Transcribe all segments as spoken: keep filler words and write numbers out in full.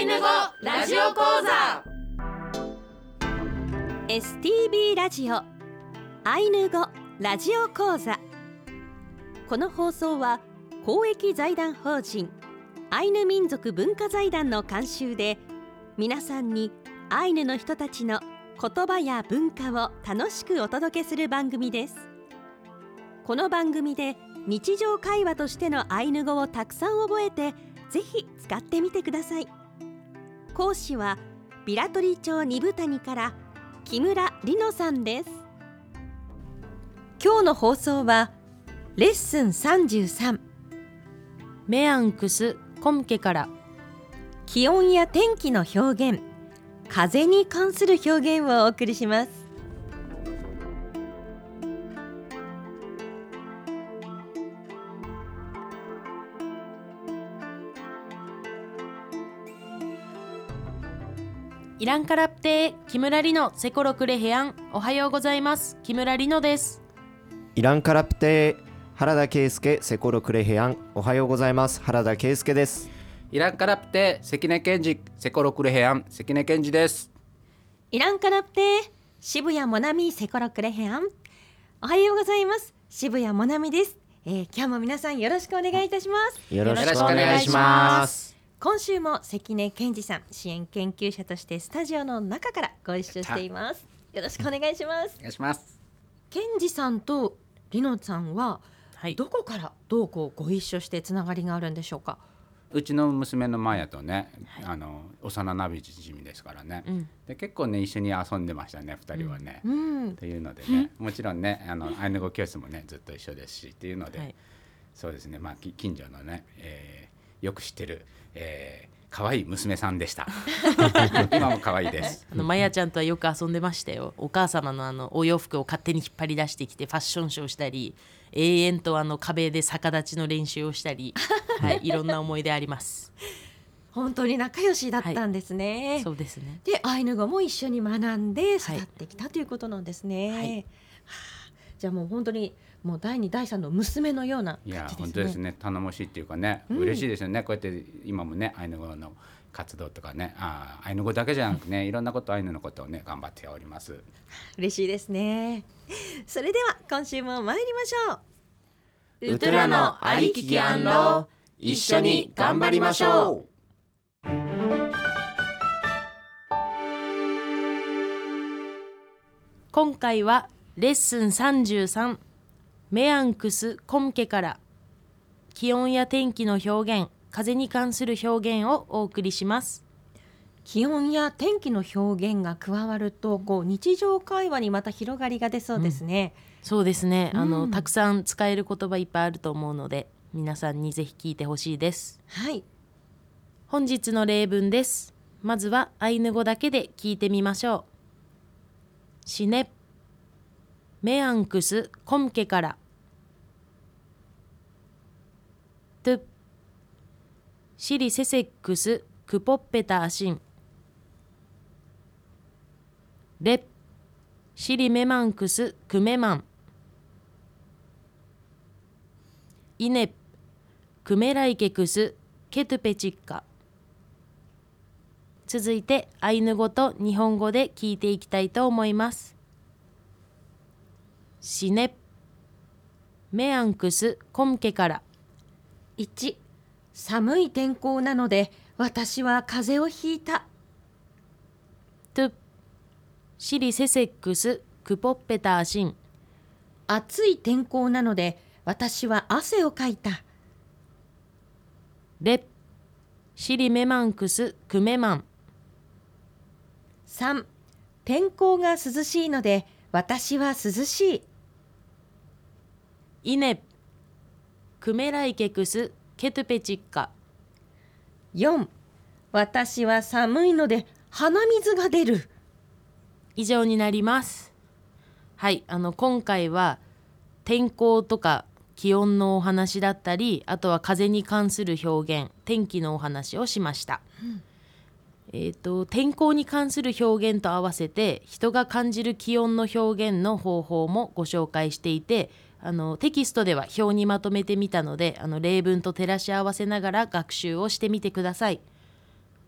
ヌ語ラジオ講座エスティービー ラジオアイヌ語ラジオ講座。この放送は公益財団法人アイヌ民族文化財団の監修で、皆さんにアイヌの人たちの言葉や文化を楽しくお届けする番組です。この番組で日常会話としてのアイヌ語をたくさん覚えて、ぜひ使ってみてください。講師はビラトリ町二部谷から木村里乃さんです。今日の放送はレッスンさんじゅうさん、 メアンクスコムケから気温や天気の表現、風に関する表現をお送りします。 イランカラプテー木村里乃セコロクレヘアン。おはようございます。木村里乃です。 イランカラプテー原田圭介セコロクレヘアン。おはようございます。原田圭介です。 イランカラプテ関根健二セコロクレヘアン関根健二です。 イランカラプテ渋谷モナミセコロクレヘアン。おはようございます。渋谷モナミです。えー、今日も皆さんよろしくお願いいたします。 よろしくお願いします。 今週も関根健二さん、支援研究者としてスタジオの中からご一緒しています。よろしくお願いします。 お願いします。 健二さんと里乃さんは、はい、どこからどうこうご一緒してつながりがあるんでしょうか。 うちの娘のマヤとね、はい、あの幼なじみですからね、うん、で結構ね一緒に遊んでましたね、ふたりはね、うん、というのでね、もちろんねあのアイヌ語教室もねずっと一緒ですしっていうので、はい、そうですね、まあ、近所のね、えー、よく知ってる、えー、可愛い娘さんでした今も可愛いですあのマヤちゃんとはよく遊んでましたよ。お母様のあのお洋服を勝手に引っ張り出してきてファッションショーしたり、永遠とあの壁で逆立ちの練習をしたりはい、いろんな思い出あります本当に仲良しだったんですね、 はい、そうですね。 でアイヌ語も一緒に学んで育ってきた、はい、ということなんですね、はい、はあ、じゃあもう本当にもうだいにだいさんの娘のような感じですね。いや本当ですね、頼もしいっていうかね、うん、嬉しいですよね。こうやって今もねアイヌ語の活動とかね、あアイヌ語だけじゃなくねいろんなことアイヌのことをね頑張っております。 嬉しいですね。それでは今週も参りましょう。ウトラのありききアンロー、一緒に頑張りましょう。 今回はレッスンさんじゅうさん、メアンクスコムケから気温や天気の表現、風に関する表現をお送りします。 気温や天気の表現が加わるとこう日常会話にまた広がりが出そうですね、 うん、そうですね、あの、うん、たくさん使える言葉いっぱいあると思うので皆さんにぜひ聞いてほしいです。 はい、 本日の例文です。まずはアイヌ語だけで聞いてみましょう。シネメアンクスコムケからトゥシリセセックスクポッペターシンレシリメマンクスクメマンイネクメライケクスケトゥペチッカ。続いてアイヌ語と日本語で聞いていきたいと思います。シネメアンクスコムケから。 いち、寒い天候なので私は風邪をひいた。 トゥシリセセックスクポッペターシン。 暑い天候なので私は汗をかいた。 レシリメマンクスクメマン。 さん、天候が涼しいので私は涼しい。 イネクメライケクスケトゥペチッカ。 よん、私は寒いので鼻水が出る。 以上になります。はい、あの今回は天候とか気温のお話だったり、あとは風に関する表現、天気のお話をしました、うん、えーと、天候に関する表現と合わせて人が感じる気温の表現の方法もご紹介していて、あのテキストでは表にまとめてみたので、あの例文と照らし合わせながら学習をしてみてください。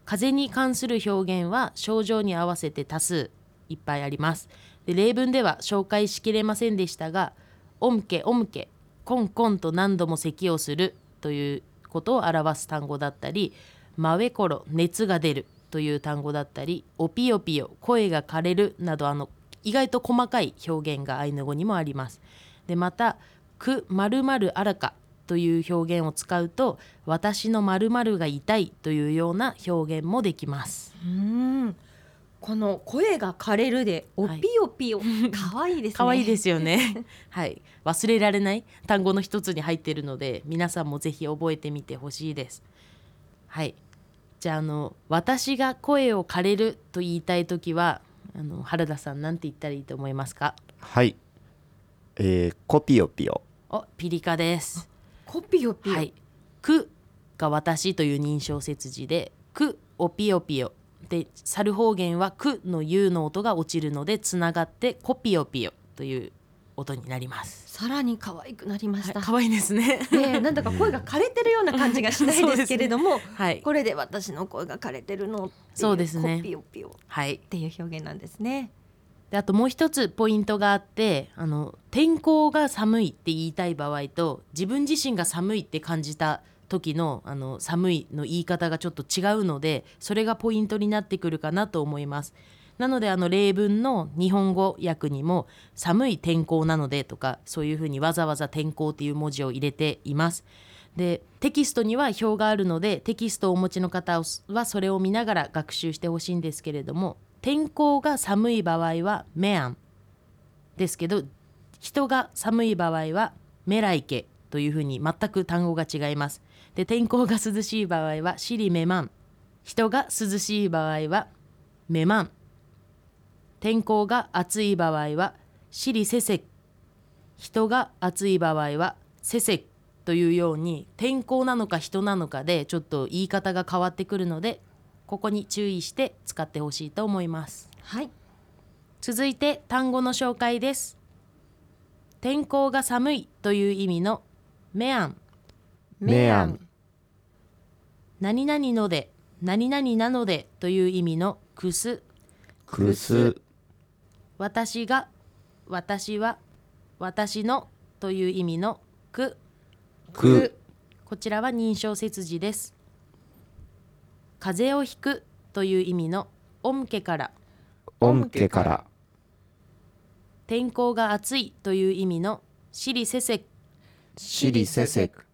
風に関する表現は症状に合わせて多数いっぱいあります。で例文では紹介しきれませんでしたが、おむけおむけ、コンコンと何度も咳をするということを表す単語だったり、まべころ、熱が出るという単語だったり、おぴよぴよ、声が枯れるなど、あの意外と細かい表現がアイヌ語にもあります。でまた、く〇〇あらかという表現を使うと、私の〇〇が痛いというような表現もできます。 うーん、この声が枯れるでおぴよぴよ、かわいいですね。 かわいいですよねはい、忘れられない単語の一つに入っているので、皆さんもぜひ覚えてみてほしいです。はい、じゃあ、あの私が声を枯れると言いたいときは、あの原田さんなんて言ったらいいと思いますか？ はい、えー、コピヨピヨ。 お、ピリカです。 コピヨピヨ、 はい、くが私という認証接字で、くおぴよぴよで、猿方言はくの U の音が落ちるのでつながってコピヨピヨという音になります。 さらに可愛くなりました。 はい、可愛いですねね、なんだか声が枯れてるような感じがしないですけれども、 ね、はい、 これで私の声が枯れてるのっていう、 そうですね、 コピヨピヨはい、 っていう表現なんですね。 であともう一つポイントがあって、あの天候が寒いって言いたい場合と、自分自身が寒いって感じた時の、あの寒いの言い方がちょっと違うので、それがポイントになってくるかなと思います。なので、あの例文の日本語訳にも寒い天候なのでとか、そういうふうにわざわざ天候っていう文字を入れています。でテキストには表があるので、テキストをお持ちの方はそれを見ながら学習してほしいんですけれども、天候が寒い場合はメアンですけど、人が寒い場合はメライケというふうに全く単語が違います。で天候が涼しい場合はシリメマン、人が涼しい場合はメマン、天候が暑い場合はシリセセ、人が暑い場合はセセというように、天候なのか人なのかでちょっと言い方が変わってくるので、ここに注意して使ってほしいと思います。 はい、 続いて単語の紹介です。天候が寒いという意味のメアン、 メアン。 何々ので、何々なのでという意味のクス、 クス。 私が、私は、私のという意味のク、 く。 こちらは認証接字です。風邪をひくという意味のおむけから、 おむけから。 天候が暑いという意味のシリセセク、 シリセセク。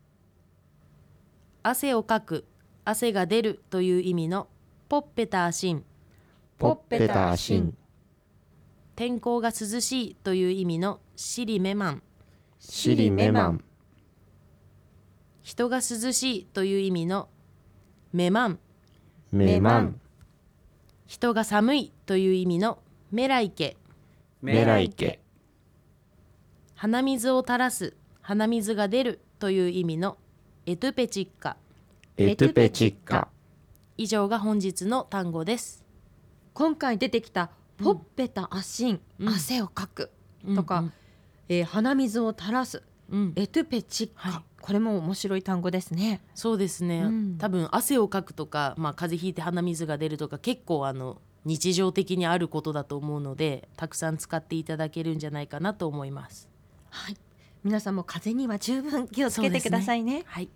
汗をかく、汗が出るという意味のポッペターシン、 ポッペターシン。 天候が涼しいという意味のシリメマン、 シリメマン。 人が涼しいという意味のメマン、 メマン。 人が寒いという意味のメライケ、 メライケ。 鼻水を垂らす、鼻水が出るという意味のエトゥペチッカ。 エトゥペチッカ。 以上が本日の単語です。 今回出てきたポッペタアシン、 うん、 汗をかくとか、 うんうん、 えー、鼻水を垂らす、 うん、 エトゥペチッカ、はい、これも面白い単語ですね。 そうですね、うん、多分汗をかくとか、まあ、風邪ひいて鼻水が出るとか結構あの日常的にあることだと思うので、たくさん使っていただけるんじゃないかなと思います。 はい、皆さんも風邪には十分気をつけてください ね, ねはい。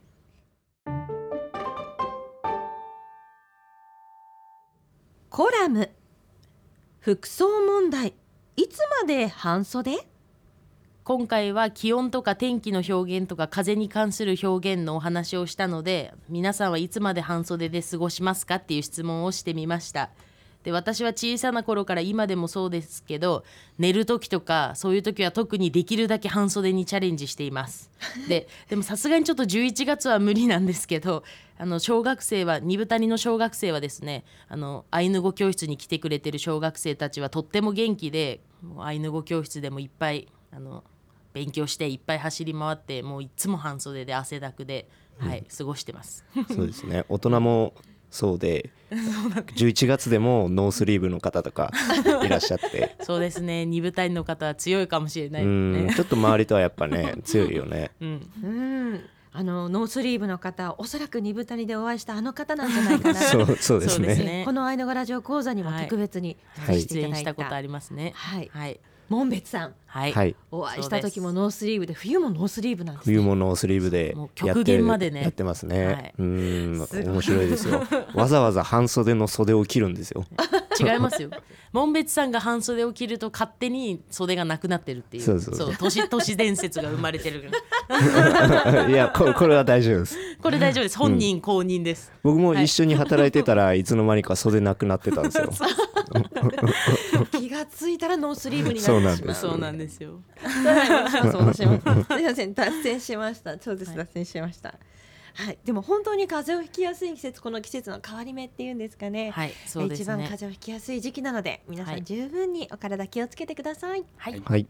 コラム、服装問題、いつまで半袖？ 今回は気温とか天気の表現とか風に関する表現のお話をしたので、皆さんはいつまで半袖で過ごしますかっていう質問をしてみました。で私は小さな頃から今でもそうですけど、寝る時とかそういう時は特にできるだけ半袖にチャレンジしていますで, でもさすがにちょっとじゅういちがつは無理なんですけど、あの小学生は二部谷の小学生はですね、あのアイヌ語教室に来てくれてる小学生たちはとっても元気で、もうアイヌ語教室でもいっぱいあの勉強していっぱい走り回って、もういつも半袖で汗だくで、はい、過ごしてますそうですね、大人もそうでじゅういちがつでもノースリーブの方とかいらっしゃってそうですね、二部隊の方は強いかもしれない、ね、 うんちょっと周りとはやっぱね強いよね、 うん、 うんあのノースリーブの方、おそらく二部谷でお会いしたあの方なんじゃないかなそうそうですそうですね。 ねこのアイヌ語ラジオ講座にも特別にはい出演したことありますね。 はい、 はい門別さんはい、 はい。 お会いした時もノースリーブで、冬もノースリーブなんですね。 冬もノースリーブでもうや極ってる限までねやってますね。 はい、 うーんすごい面白いですよ。わざわざ半袖の袖を切るんですよ。 違いますよ。門別さんが半袖を着ると勝手に袖がなくなってるっていう、 そうそうそう都市都市伝説が生まれてるいやこれこれは大丈夫です。 これ大丈夫です。本人公認です。 僕も一緒に働いてたらいつの間にか袖なくなってたんですよ。 気がついたらノースリーブになってしまう。 そうなんですそうなんですよ。 そう私もすみません、脱線しました。そうです、脱線しました。はい、でも本当に風邪をひきやすい季節、この季節の変わり目っていうんですかね。 はい、そうですね。 一番風邪をひきやすい時期なので、皆さはいん十分にお体気をつけてください。 はい、 はい。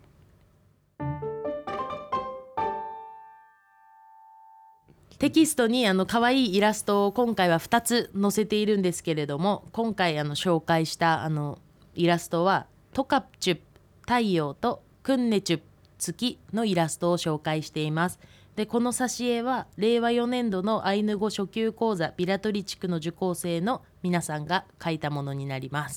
テキストにあの可愛いイラストを今回はふたつ載せているんですけれども、今回あの紹介したあのイラストはトカプチュップ太陽とクンネチュップ月のイラストを紹介しています。でこの挿絵はれいわよねんどのアイヌ語初級講座ビラトリ地区の受講生の皆さんが描いたものになります。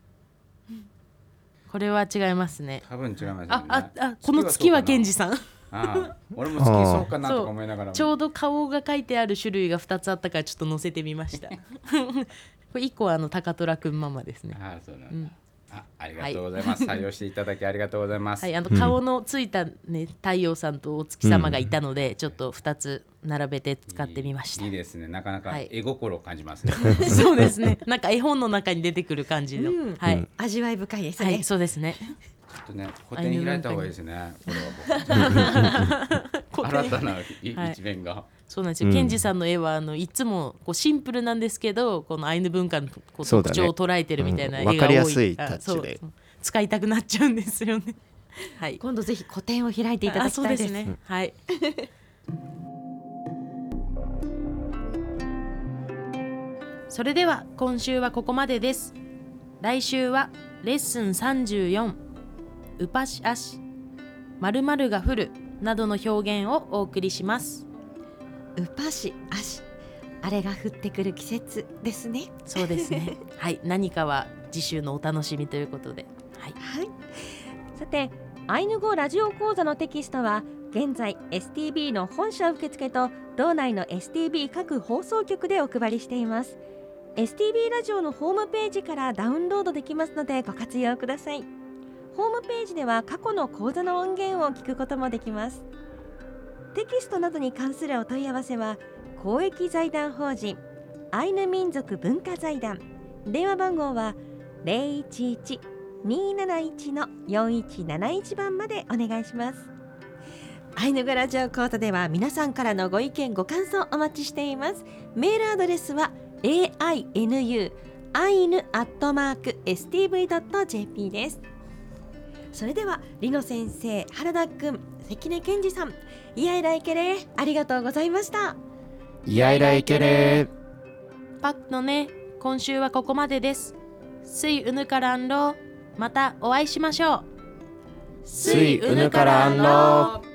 これは違いますね。 多分違いますよね。 あああこの月はケンジさん。 ああ俺も好きそうかなとか思いながらもちょうど顔が書いてある種類がふたつあったからちょっと載せてみました。これいっこはあの高虎くんママですね。 ああそうなんだ、 うんあありがとうございます、採用していただきありがとうございます、 はい、あの顔のついた、ね、太陽さんとお月様がいたので、ちょっとふたつ並べて使ってみました。 いいいいですね、なかなかはい絵心を感じますね、 そうですね。なんか絵本の中に出てくる感じの、 うんはい、 味わい深いですね。 はい、そうですね。 ちょっとね個展開いた方がいいですね、これは僕新たな一面が、 そうなんですよ、 うんケンジさんの絵はあのいつもこうシンプルなんですけど、このアイヌ文化のこうそうだね特徴を捉えてるみたいな絵うんが多い、 わかりやすいタッチであそう使いたくなっちゃうんですよね。はい、 今度ぜひ個展を開いていただあきたいです。 そうですね。はい。それでは今週はここまでです。来週はレッスンさんじゅうよん、ウパシアシ、〇〇が降るなどの表現をお送りします。 ウパシアシ、あれが降ってくる季節ですね。 そうですね。はい、何かは次週のお楽しみということで、はい、 はい。さて、アイヌ語ラジオ講座のテキストは現在 エスティービー の本社受付と道内の エスティービー 各放送局でお配りしています。エスティービー ラジオのホームページからダウンロードできますのでご活用ください。ホームページでは過去の講座の音源を聞くこともできます。テキストなどに関するお問い合わせは公益財団法人アイヌ民族文化財団、電話番号は ゼロいちいち にーなないち のよんいちなないち 番までお願いします。アイヌ語ラジオ講座では皆さんからのご意見ご感想お待ちしています。メールアドレスは エーアイエヌユー アイヌ アットマーク エスティーブイ ドット ジェーピー です。それではリノ先生、原田くん、関根健二さん、イヤイライケレーありがとうございました。 イヤイライケレー。 パックのね、今週はここまでです。スイウヌカランロー、またお会いしましょう。 スイウヌカランロー。